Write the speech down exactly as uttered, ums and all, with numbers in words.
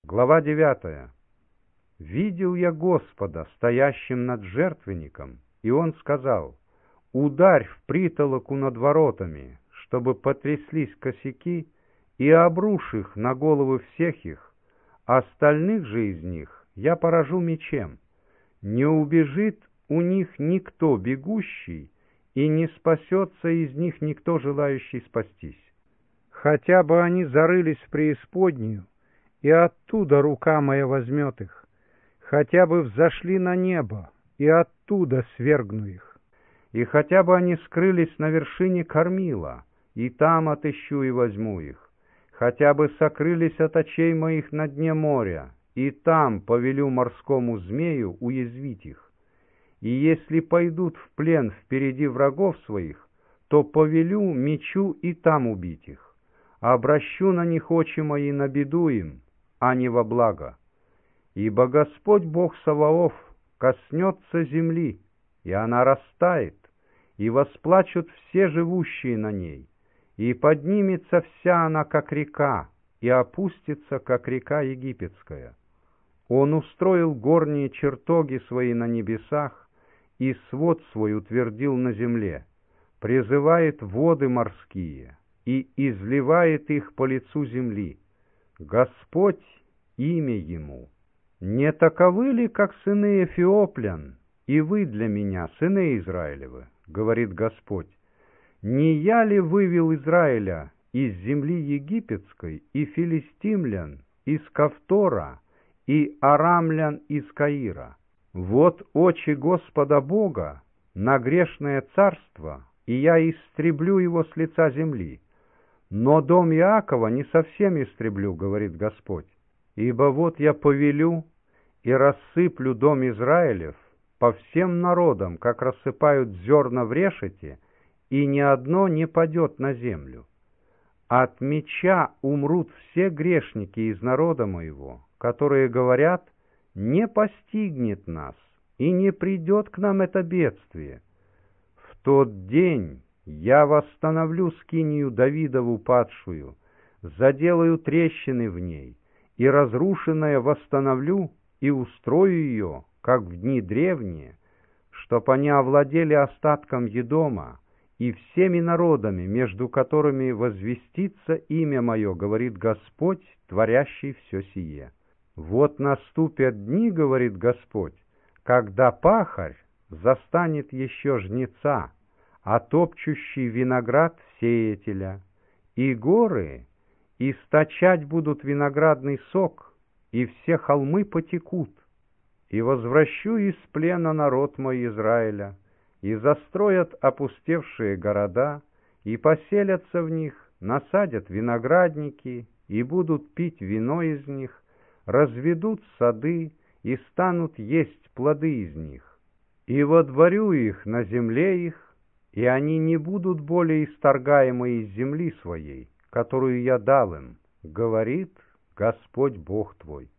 Глава девятая. «Видел я Господа, стоящим над жертвенником, и Он сказал: ударь в притолоку над воротами, чтобы потряслись косяки, и обрушь их на головы всех их, остальных же из них я поражу мечем. Не убежит у них никто бегущий, и не спасется из них никто, желающий спастись. Хотя бы они зарылись в преисподнюю, и оттуда рука моя возьмет их, хотя бы взошли на небо, и оттуда свергну их, и хотя бы они скрылись на вершине кормила, и там отыщу и возьму их, хотя бы сокрылись от очей моих на дне моря, и там повелю морскому змею уязвить их. И если пойдут в плен впереди врагов своих, то повелю мечу и там убить их, обращу на них очи мои на беду им, а не во благо. Ибо Господь Бог Саваоф коснется земли, и она растает, и восплачут все живущие на ней, и поднимется вся она, как река, и опустится, как река египетская. Он устроил горние чертоги свои на небесах, и свод свой утвердил на земле, призывает воды морские, и изливает их по лицу земли. Господь — имя Ему. Не таковы ли, как сыны Эфиоплян, и вы для меня, сыны Израилевы, говорит Господь? Не я ли вывел Израиля из земли египетской, и филистимлян из Кавтора, и арамлян из Каира? Вот очи Господа Бога на грешное царство, и я истреблю его с лица земли. Но дом Иакова не совсем истреблю, говорит Господь. Ибо вот я повелю и рассыплю дом Израилев по всем народам, как рассыпают зерна в решете, и ни одно не падет на землю. От меча умрут все грешники из народа моего, которые говорят: не постигнет нас, и не придет к нам это бедствие. В тот день я восстановлю скинию Давидову падшую, заделаю трещины в ней, и разрушенное восстановлю, и устрою ее, как в дни древние, чтоб они овладели остатком Едома и всеми народами, между которыми возвестится имя мое, говорит Господь, творящий все сие. Вот наступят дни, говорит Господь, когда пахарь застанет еще жнеца, а топчущий виноград сеятеля, и горы источать будут виноградный сок, и все холмы потекут. И возвращу из плена народ мой Израиля, и застроят опустевшие города, и поселятся в них, насадят виноградники, и будут пить вино из них, разведут сады, и станут есть плоды из них. И водворю их на земле их, и они не будут более исторгаемы из земли своей, которую я дал им, говорит Господь Бог твой.